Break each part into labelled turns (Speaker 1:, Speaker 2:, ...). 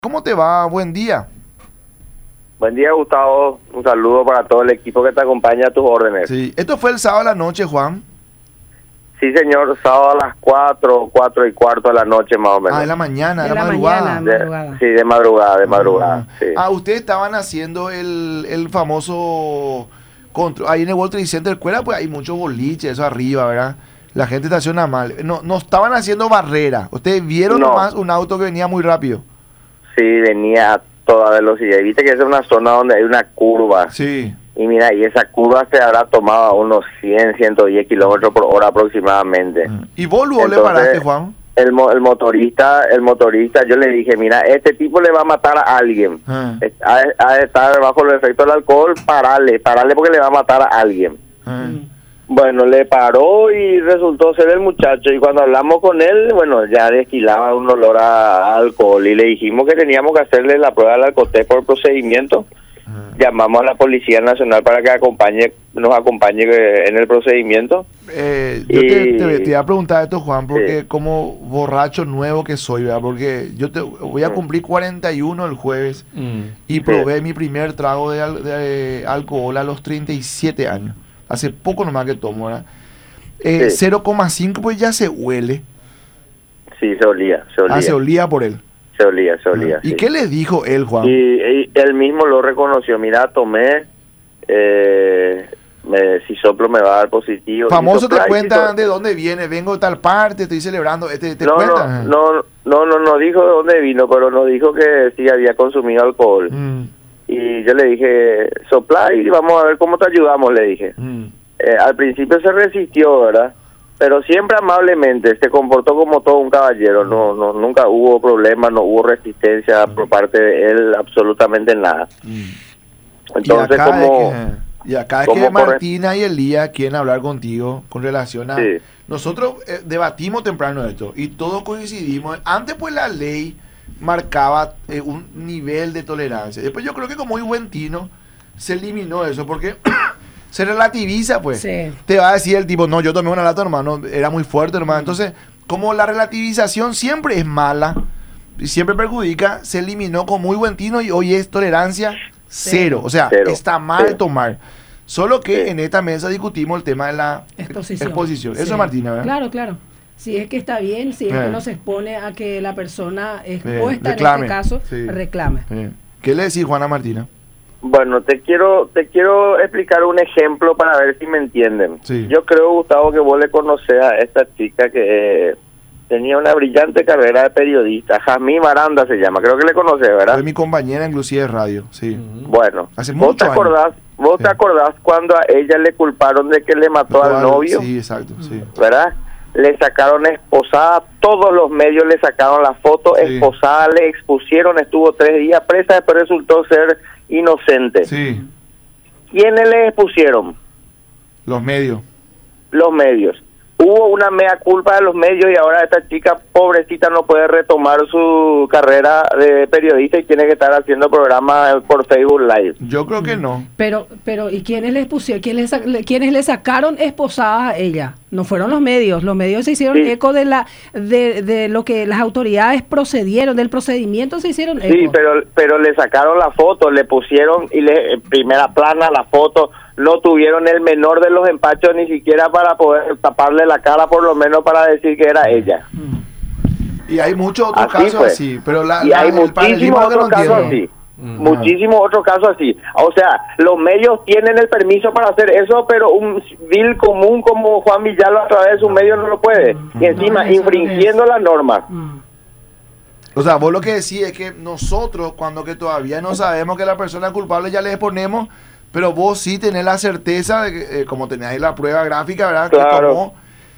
Speaker 1: ¿Cómo te va? Buen día.
Speaker 2: Buen día, Gustavo. Un saludo para todo el equipo que te acompaña a tus órdenes.
Speaker 1: Sí, esto fue el sábado a la noche, Juan.
Speaker 2: Sí, señor. Sábado a las 4:15 de la noche, más o menos.
Speaker 1: De la mañana,
Speaker 3: De la
Speaker 1: madrugada.
Speaker 3: mañana.
Speaker 2: Sí, de madrugada, sí.
Speaker 1: Ustedes estaban haciendo el famoso control. Ahí en el World Trade Center, pues hay muchos boliches, eso arriba, ¿verdad? La gente estaciona mal. No estaban haciendo barrera. Ustedes vieron nomás un auto que venía muy rápido.
Speaker 2: Sí, venía a toda velocidad. Y viste que esa es una zona donde hay una curva.
Speaker 1: Sí.
Speaker 2: Y mira, y esa curva se habrá tomado a unos 110 kilómetros por hora aproximadamente.
Speaker 1: ¿Y vos luego le paraste, Juan?
Speaker 2: El motorista, yo le dije, mira, este tipo le va a matar a alguien. Ha de estar bajo los efectos del alcohol, parale porque le va a matar a alguien. Bueno, le paró y resultó ser el muchacho. Y cuando hablamos con él, bueno, ya destilaba un olor a alcohol. Y le dijimos que teníamos que hacerle la prueba del alcoholtest por procedimiento. Llamamos a la Policía Nacional para que nos acompañe en el procedimiento.
Speaker 1: Yo te iba a preguntar esto, Juan, porque como borracho nuevo que soy, ¿verdad? Porque yo voy a cumplir 41 el jueves y probé mi primer trago de alcohol a los 37 años. Hace poco nomás que tomo, ¿verdad? 0,5 pues ya se huele.
Speaker 2: Sí, se olía.
Speaker 1: Se olía por él.
Speaker 2: Se olía.
Speaker 1: ¿Y
Speaker 2: sí.
Speaker 1: qué le dijo él, Juan?
Speaker 2: Y él mismo lo reconoció. Mira, tomé, si soplo me va a dar positivo.
Speaker 1: Famoso te cuentan de dónde viene. Vengo de tal parte, estoy celebrando. ¿Te cuentan?
Speaker 2: No dijo de dónde vino, pero nos dijo que sí había consumido alcohol. Y yo le dije, sopla y vamos a ver cómo te ayudamos, le dije. Al principio se resistió, ¿verdad? Pero siempre amablemente, se comportó como todo un caballero. Nunca hubo problemas, no hubo resistencia por parte de él, absolutamente nada. Entonces,
Speaker 1: Y acá es que Martina y Elías quieren hablar contigo con relación a... Sí. Nosotros debatimos temprano esto y todos coincidimos. Antes pues la ley marcaba un nivel de tolerancia. Después yo creo que como juventino se eliminó eso porque se relativiza, pues. Sí. Te va a decir el tipo, no, yo tomé una lata, hermano, era muy fuerte, hermano. Entonces, como la relativización siempre es mala y siempre perjudica, se eliminó como muy juventino y hoy es tolerancia cero. O sea, está mal tomar. Solo que en esta mesa discutimos el tema de la exposición. Eso, Martina, ¿verdad?
Speaker 3: Claro. Si es que está bien, si es que no se expone a que la persona expuesta reclame, en este caso reclame.
Speaker 1: ¿Qué le decís, Juana Martina?
Speaker 2: Bueno, te quiero explicar un ejemplo para ver si me entienden.
Speaker 1: Sí.
Speaker 2: Yo creo, Gustavo, que vos le conocés a esta chica que tenía una brillante carrera de periodista. Jazmín Baranda se llama, creo que le conocés, ¿verdad?
Speaker 1: Fue mi compañera inclusive de radio, sí.
Speaker 2: Bueno,
Speaker 1: hace
Speaker 2: ¿vos te acordás cuando a ella le culparon de que le mató al novio?
Speaker 1: Sí, exacto, sí.
Speaker 2: ¿Verdad? Le sacaron esposada, todos los medios le sacaron la foto esposada, le expusieron, estuvo 3 días presa, después resultó ser inocente.
Speaker 1: Sí.
Speaker 2: ¿Quiénes le expusieron?
Speaker 1: Los medios.
Speaker 2: Los medios. Hubo una mea culpa de los medios y ahora esta chica pobrecita no puede retomar su carrera de periodista y tiene que estar haciendo programas por Facebook Live.
Speaker 1: Yo creo que no.
Speaker 3: Pero ¿y quiénes le expusieron? ¿Quiénes le sacaron esposadas a ella? No fueron los medios se hicieron eco de lo que las autoridades procedieron, del procedimiento se hicieron eco.
Speaker 2: Sí, pero le sacaron la foto, le pusieron primera plana la foto. No tuvieron el menor de los empachos ni siquiera para poder taparle la cara, por lo menos para decir que era ella.
Speaker 1: Y hay muchos otros casos así, pero
Speaker 2: hay muchísimos otros casos así. Muchísimos otros casos así. O sea, los medios tienen el permiso para hacer eso, pero un civil común como Juan Villalba a través de su medio no lo puede. Y encima, infringiendo las normas.
Speaker 1: O sea, vos lo que decís es que nosotros, cuando que todavía no sabemos que la persona es culpable, ya le exponemos. Pero vos sí tenés la certeza de que, como tenés ahí la prueba gráfica, ¿verdad?
Speaker 2: Claro.
Speaker 1: Que tomó.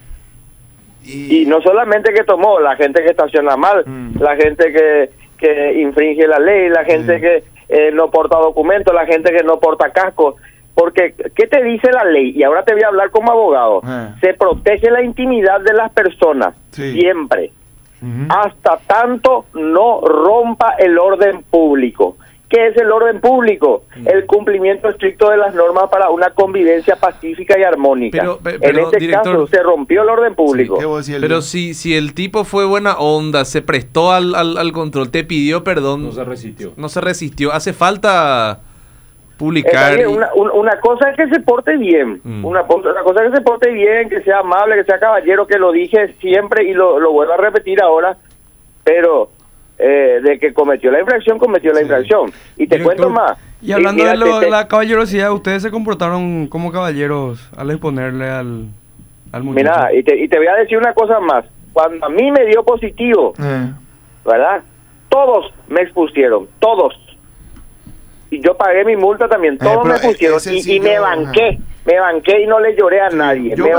Speaker 2: Y no solamente que tomó, la gente que estaciona mal, la gente que infringe la ley, la gente que no porta documentos, la gente que no porta casco. Porque, ¿qué te dice la ley? Y ahora te voy a hablar como abogado. Se protege la intimidad de las personas, siempre. Hasta tanto no rompa el orden público. ¿Qué es el orden público? El cumplimiento estricto de las normas para una convivencia pacífica y armónica.
Speaker 4: Pero,
Speaker 2: en este
Speaker 4: director,
Speaker 2: caso se rompió el orden público.
Speaker 4: Sí, pero si el tipo fue buena onda, se prestó al control, te pidió perdón. No se resistió. Hace falta publicar.
Speaker 2: Una cosa es que se porte bien. Una cosa es que se porte bien, que sea amable, que sea caballero, que lo dije siempre y lo vuelvo a repetir ahora. Pero de que cometió la infracción. Y te cuento más.
Speaker 5: Y hablando de la caballerosidad, ustedes se comportaron como caballeros al exponerle al muchacho.
Speaker 2: Mira, y te voy a decir una cosa más. Cuando a mí me dio positivo, ¿verdad? Todos me expusieron, todos. Y yo pagué mi multa también, todos me pusieron y me banqué. Me banqué y no le lloré a nadie.
Speaker 1: Yo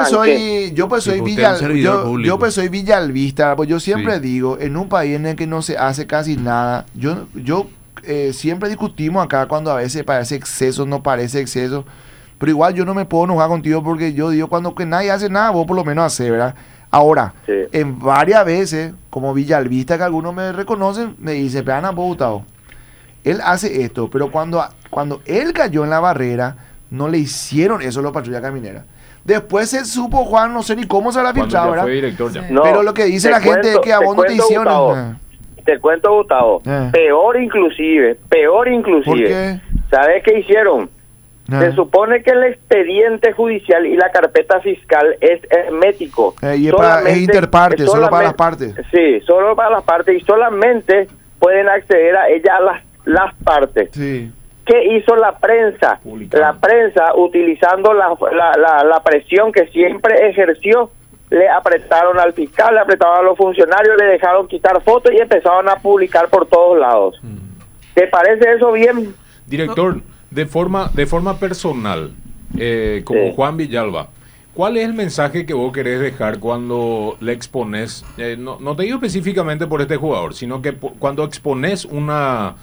Speaker 1: soy villalvista, pues yo siempre digo, en un país en el que no se hace casi nada, yo siempre discutimos acá cuando a veces parece exceso, no parece exceso, pero igual yo no me puedo enojar contigo porque yo digo, cuando que nadie hace nada, vos por lo menos haces, ¿verdad? Ahora, en varias veces, como villalvista, que algunos me reconocen, me dicen, pero vos, Gustavo, él hace esto, pero cuando él cayó en la barrera, no le hicieron eso a los patrullas camineras. Después se supo, Juan, no sé ni cómo se la filtrado, ¿verdad?
Speaker 2: No,
Speaker 1: pero lo que dice la gente es que a vos no te hicieron.
Speaker 2: Gustavo, te cuento, Gustavo. Peor inclusive.
Speaker 1: ¿Por qué?
Speaker 2: ¿Sabes qué hicieron? Se supone que el expediente judicial y la carpeta fiscal es hermético.
Speaker 1: Y es interparte, solo para las partes.
Speaker 2: Sí, solo para las partes y solamente pueden acceder a ella las partes.
Speaker 1: Sí.
Speaker 2: ¿Qué hizo la prensa? La prensa, utilizando la presión que siempre ejerció, le apretaron al fiscal, le apretaron a los funcionarios, le dejaron quitar fotos y empezaron a publicar por todos lados. ¿Te parece eso bien?
Speaker 6: Director, de forma personal, como Juan Villalba, ¿cuál es el mensaje que vos querés dejar cuando le exponés? No te digo específicamente por este jugador, sino que cuando exponés una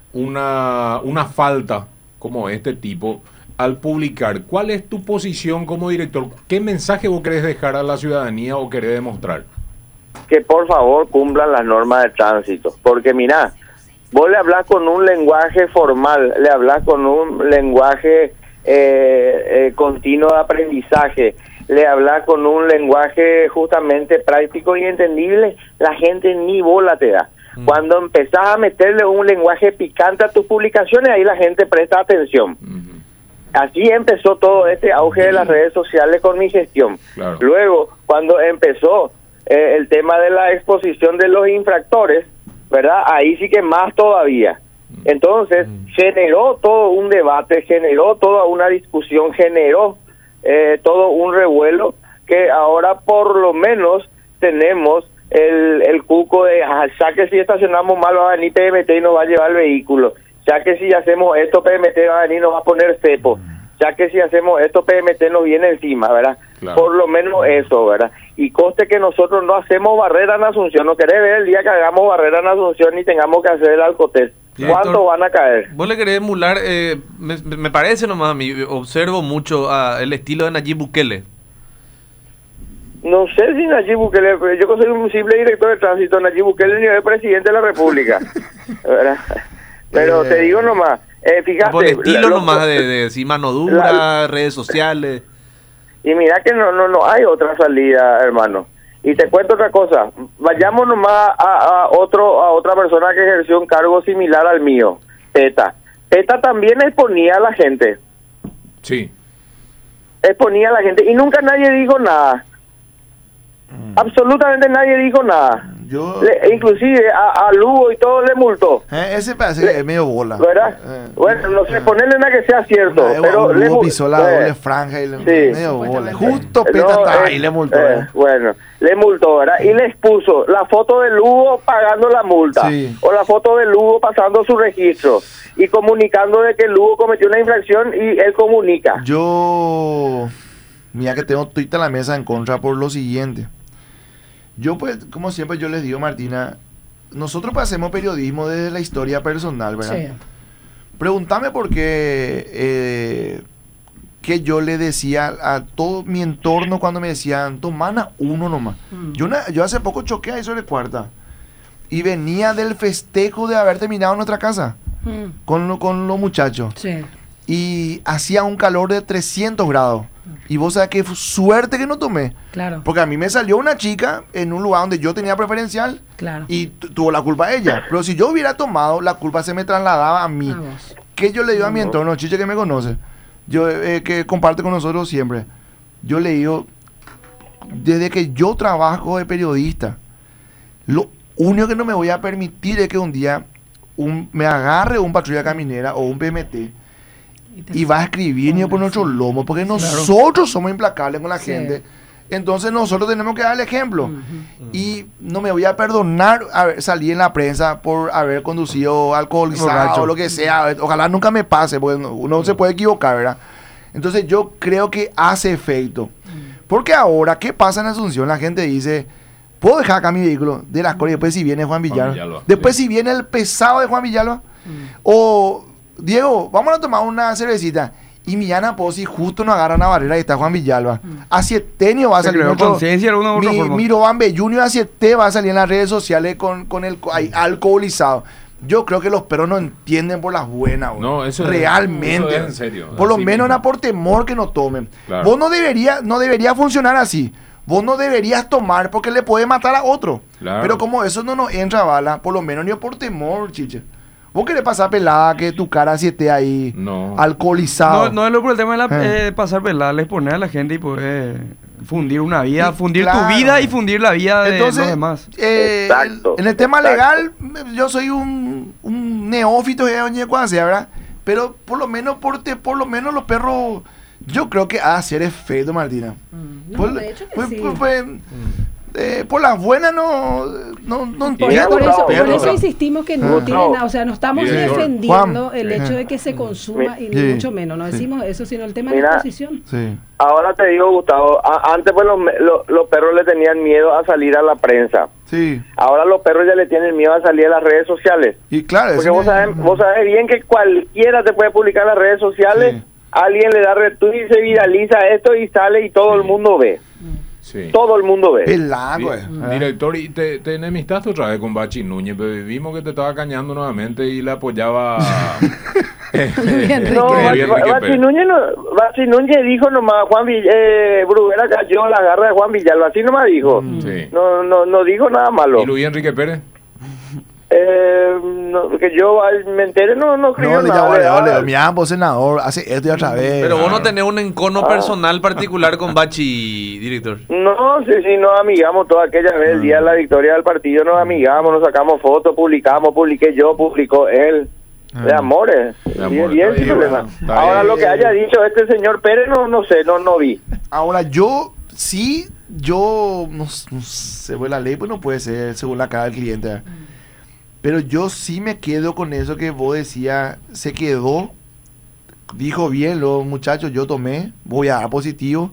Speaker 6: falta como este tipo al publicar, ¿cuál es tu posición como director? ¿Qué mensaje vos querés dejar a la ciudadanía o querés demostrar?
Speaker 2: Que por favor cumplan las normas de tránsito, porque mirá, vos le hablás con un lenguaje formal, le hablás con un lenguaje continuo de aprendizaje, le hablás con un lenguaje justamente práctico y entendible, la gente ni bola te da. Cuando empezás a meterle un lenguaje picante a tus publicaciones, ahí la gente presta atención. Así empezó todo este auge de las redes sociales con mi gestión. Claro. Luego, cuando empezó el tema de la exposición de los infractores, ¿verdad? Ahí sí que más todavía. Entonces, generó todo un debate, generó toda una discusión, generó todo un revuelo que ahora por lo menos tenemos el cuco de ya que si estacionamos mal va a venir PMT y nos va a llevar el vehículo, ya que si hacemos esto PMT va a venir y nos va a poner cepo, ya que si hacemos esto PMT nos viene encima, ¿verdad? Claro. Por lo menos eso, ¿verdad? Y coste que nosotros no hacemos barrera en Asunción, no querés ver el día que hagamos barrera en Asunción y tengamos que hacer el alcotel. ¿Cuánto van a caer?
Speaker 4: Vos le querés emular, me parece nomás a mí, observo mucho el estilo de Nayib Bukele.
Speaker 2: No sé si Nayib Bukele, yo soy un simple director de tránsito, Nayib Bukele ni es presidente de la República, ¿verdad? Pero te digo nomás, fíjate.
Speaker 4: Por el estilo nomás de mano dura, redes sociales.
Speaker 2: Y mira que no hay otra salida, hermano. Y te cuento otra cosa, vayamos nomás a otra persona que ejerció un cargo similar al mío, Peta. Peta también exponía a la gente.
Speaker 6: Sí.
Speaker 2: Exponía a la gente y nunca nadie dijo nada. Absolutamente nadie dijo nada. Inclusive a Lugo y todo le multó.
Speaker 1: Ese parece que es medio bola,
Speaker 2: ¿verdad? Bueno, no sé, ponerle nada que sea cierto. Pero
Speaker 1: Lugo pisó la doble franja y medio bola. Justo Peta está ahí, le multó.
Speaker 2: Bueno, le multó, ¿verdad? Y les puso la foto de Lugo pagando la multa. O la foto de Lugo pasando su registro. Y comunicando de que Lugo cometió una infracción y él comunica.
Speaker 1: Mira que tengo tuita en la mesa en contra por lo siguiente. Yo pues, como siempre yo les digo, Martina, nosotros pues hacemos periodismo desde la historia personal, ¿verdad? Sí. Pregúntame por qué que yo le decía a todo mi entorno cuando me decían, tomana uno nomás. Yo hace poco choqué ahí sobre cuarta y venía del festejo de haber terminado nuestra casa. con los muchachos.
Speaker 3: Sí.
Speaker 1: Y hacía un calor de 300 grados. Y vos sabés que suerte que no tomé.
Speaker 3: Claro.
Speaker 1: Porque a mí me salió una chica en un lugar donde yo tenía preferencial.
Speaker 3: Claro.
Speaker 1: Y tuvo la culpa ella. Pero si yo hubiera tomado, la culpa se me trasladaba a mí. ¿Qué yo le digo a mi entorno? Chiche que me conoce. Yo que comparte con nosotros siempre. Yo le digo, desde que yo trabajo de periodista, lo único que no me voy a permitir es que un día me agarre un patrulla caminera o un PMT y va a escribir ni por nuestro lomo, porque nosotros somos implacables con la gente. Entonces nosotros tenemos que dar el ejemplo. Y no me voy a perdonar salir en la prensa por haber conducido alcoholizado o lo que sea. Ojalá nunca me pase, porque uno se puede equivocar, ¿verdad? Entonces yo creo que hace efecto. Porque ahora, ¿qué pasa en Asunción? La gente dice, ¿puedo dejar acá mi vehículo de las cosas? Y después si viene Juan Villalba. Después si viene el pesado de Juan Villalba. O, Diego, vamos a tomar una cervecita. Y Millán Pozzi justo nos agarra una barrera y está Juan Villalba. Hacia Tenio va a salir Miroban Junior hacia T va a salir en las redes sociales con el alcoholizado. Yo creo que los perros no entienden por las buenas.
Speaker 6: No, eso
Speaker 1: realmente.
Speaker 6: Eso es en serio.
Speaker 1: Por lo menos era por temor que no tomen. Claro. Vos no debería funcionar así. Vos no deberías tomar porque le puede matar a otro. Claro. Pero como eso no nos entra bala, por lo menos ni por temor, chiche. ¿Vos querés pasar pelada que tu cara si esté ahí alcoholizado?
Speaker 5: No es lo por el tema de pasar pelada, le exponer a la gente y poder fundir una vida, fundir tu vida y fundir la vida de los demás.
Speaker 1: En el tema legal, yo soy un neófito de doña Ecuacia, ¿verdad? Pero por lo menos los perros, yo creo que hacer efecto, Martina.
Speaker 3: De hecho que sí.
Speaker 1: Por las buenas no
Speaker 3: por eso insistimos que no tiene nada, o sea, no estamos defendiendo el hecho de que se consuma y ni mucho menos, no decimos eso, sino el tema de la exposición.
Speaker 2: Ahora te digo, Gustavo, antes pues los perros le tenían miedo a salir a la prensa. Ahora los perros ya le tienen miedo a salir a las redes sociales.
Speaker 1: Y claro,
Speaker 2: porque vos sabés bien que cualquiera te puede publicar en las redes sociales, alguien le da retweet y se viraliza esto y sale y todo el mundo ve. Todo el mundo ve.
Speaker 6: Director, y te enemistaste otra vez con Bachi Núñez, pero vimos que te estaba cañando nuevamente y le apoyaba.
Speaker 2: Bachi Núñez dijo nomás, Bruguera cayó la garra de Juan Villalba, así nomás dijo. No dijo nada malo.
Speaker 6: ¿Y Luis Enrique Pérez?
Speaker 2: Que yo me entere no creo nada.
Speaker 1: Mi ambos senador hace esto y otra vez.
Speaker 4: Pero vos no tenés un encono personal particular con Bachi, director.
Speaker 2: No, sí, nos amigamos toda aquella vez, el día de la victoria del partido nos amigamos, nos sacamos fotos, publiqué yo, publicó él. De amores. Bien, sin problema. Ahora lo que haya dicho este señor Pérez no sé, no vi.
Speaker 1: Ahora yo no sé, pues la ley pues no puede ser según la cara del cliente. Pero yo sí me quedo con eso que vos decías, se quedó, dijo bien los muchachos, yo tomé, voy a dar positivo.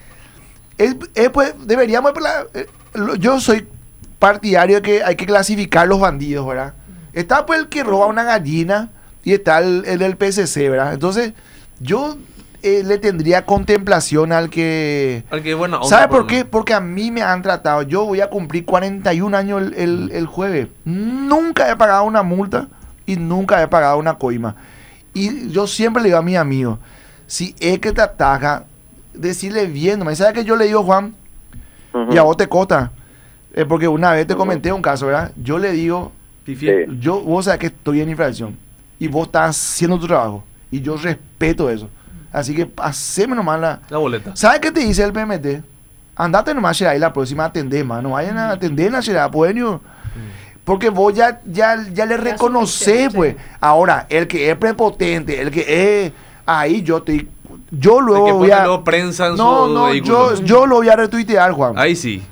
Speaker 1: Pues deberíamos, yo soy partidario de que hay que clasificar los bandidos, ¿verdad? Está pues el que roba una gallina y está el del PSC, ¿verdad? Entonces yo le tendría contemplación al que
Speaker 4: bueno,
Speaker 1: ¿sabe por qué? Porque a mí me han tratado, yo voy a cumplir 41 años el jueves, nunca he pagado una multa y nunca he pagado una coima, y yo siempre le digo a mis amigos, si es que te ataca, decirle bien, ¿no? ¿Sabes que yo le digo, Juan? Y a vos te cota, porque una vez te comenté un caso, ¿verdad? Yo le digo, vos sabés que estoy en infracción y vos estás haciendo tu trabajo y yo respeto eso. Así que haceme nomás la
Speaker 4: boleta.
Speaker 1: ¿Sabes qué te dice el PMT? Andate nomás ahí la próxima a atender, más. No vayan a atender en la ciudad, porque vos ya le reconoces, pues. Ahora, el que es prepotente, el que es ahí, yo luego voy a...
Speaker 4: prensa en su vehículo.
Speaker 1: Yo lo voy a retuitear, Juan.
Speaker 4: Ahí sí.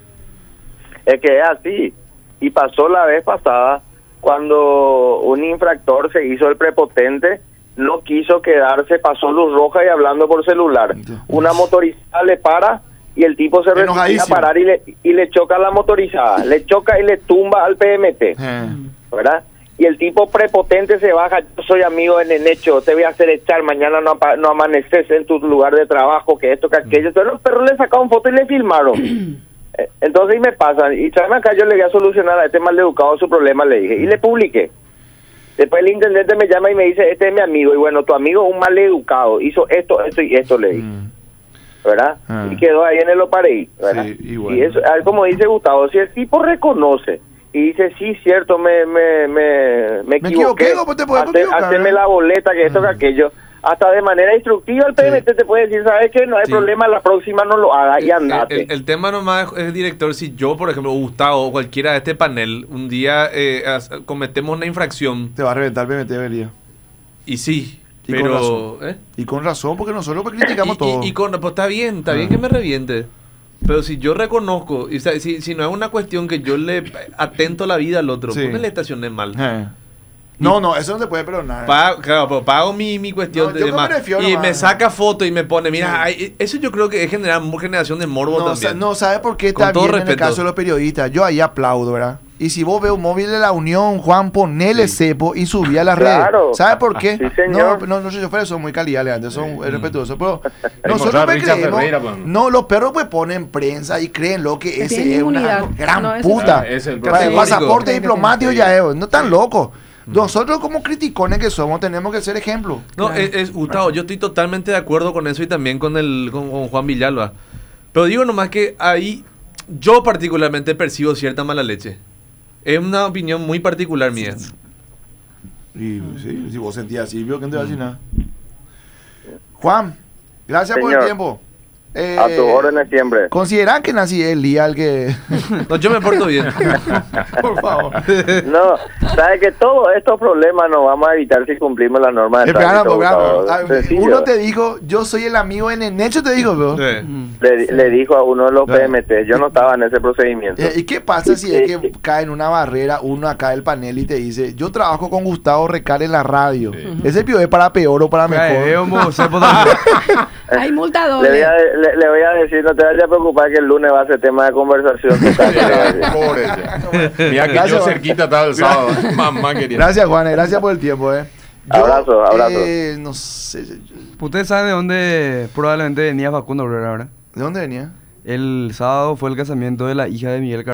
Speaker 2: Es que es así. Y pasó la vez pasada cuando un infractor se hizo el prepotente, no quiso quedarse, pasó luz roja y hablando por celular. Una motorizada le para y el tipo se resiste a parar y le choca a la motorizada. Le choca y le tumba al PMT. ¿Verdad? Y el tipo prepotente se baja, yo soy amigo de Nenecho, te voy a hacer echar, mañana no amaneces en tu lugar de trabajo, que esto, que aquello. Entonces los perros le sacaron foto y le filmaron. Entonces me pasan, y tráeme acá, yo le voy a solucionar a este maleducado su problema, le dije, y le publiqué. Después el intendente me llama y me dice, este es mi amigo. Y bueno, tu amigo es un maleducado, hizo esto y esto, le dije. ¿Verdad? Y quedó ahí en el Opareí, ¿verdad? Sí, y bueno. Y eso, como dice Gustavo, si el tipo reconoce y dice, sí, cierto, me equivoqué,
Speaker 1: pues te puedes equivocar,
Speaker 2: hacerme la boleta, que esto, que aquello. Hasta de manera instructiva el PMT te puede decir, ¿sabes qué? No hay problema, la próxima no lo haga y andate.
Speaker 4: El tema nomás es, director, si yo, por ejemplo, Gustavo o cualquiera de este panel, un día cometemos una infracción...
Speaker 1: Te va a reventar el PMT, vería.
Speaker 4: Y sí,
Speaker 1: y
Speaker 4: pero...
Speaker 1: Con razón. Y con razón, porque nosotros criticamos todo.
Speaker 4: Pues está bien que me reviente. Pero si yo reconozco, y, si no es una cuestión que yo le atento la vida al otro, ¿por qué le estacioné mal?
Speaker 1: No, eso no se puede perdonar.
Speaker 4: Pago mi cuestión de demás. Y me saca foto y me pone, mira, eso yo creo que es generación de morbo también.
Speaker 1: No, ¿sabe por qué está bien en el caso de los periodistas? Yo ahí aplaudo, ¿verdad? Y si vos ves un móvil de la Unión, Juan, ponele cepo y subí a las redes. ¿Sabe por qué?
Speaker 2: Sí, señor.
Speaker 1: No, los choferes son muy calidad, Leandro, son respetuosos. Pero nosotros pues creemos, los perros pues ponen prensa y creen lo que ese es una gran puta. El pasaporte diplomático ya es, no tan loco. Nosotros como criticones que somos tenemos que ser ejemplo.
Speaker 4: No, Gustavo, yo estoy totalmente de acuerdo con eso y también con Juan Villalba. Pero digo nomás que ahí yo particularmente percibo cierta mala leche. Es una opinión muy particular mía.
Speaker 1: Y sí, si vos sentías así, vio que no te va a decir nada. Juan, gracias por el tiempo.
Speaker 2: A tus órdenes siempre.
Speaker 1: ¿Consideran que nací el día al que...?
Speaker 4: No, yo me porto bien.
Speaker 1: Por favor.
Speaker 2: No, sabes que todos estos problemas nos vamos a evitar si cumplimos las normas de tránsito.
Speaker 1: Uno te dijo, yo soy el amigo en el Necho, te dijo, bro.
Speaker 2: Le dijo a uno de los PMT, yo no estaba en ese procedimiento.
Speaker 1: ¿Y qué pasa si es que cae en una barrera uno acá del panel y te dice, yo trabajo con Gustavo Recal en la radio? ¿Ese pío es para peor o para mejor?
Speaker 3: Hay multa doble.
Speaker 2: Le voy a decir, no te vayas a preocupar que el lunes va a ser tema de conversación.
Speaker 6: Pobre. Mira que yo cerquita estaba el sábado. Mamá querida.
Speaker 1: Gracias, Juan. Gracias por el tiempo.
Speaker 2: Abrazo.
Speaker 1: No sé.
Speaker 5: ¿Usted sabe de dónde probablemente venía Facundo Obrera ahora?
Speaker 1: ¿De dónde venía?
Speaker 5: El sábado fue el casamiento de la hija de Miguel Carvajal.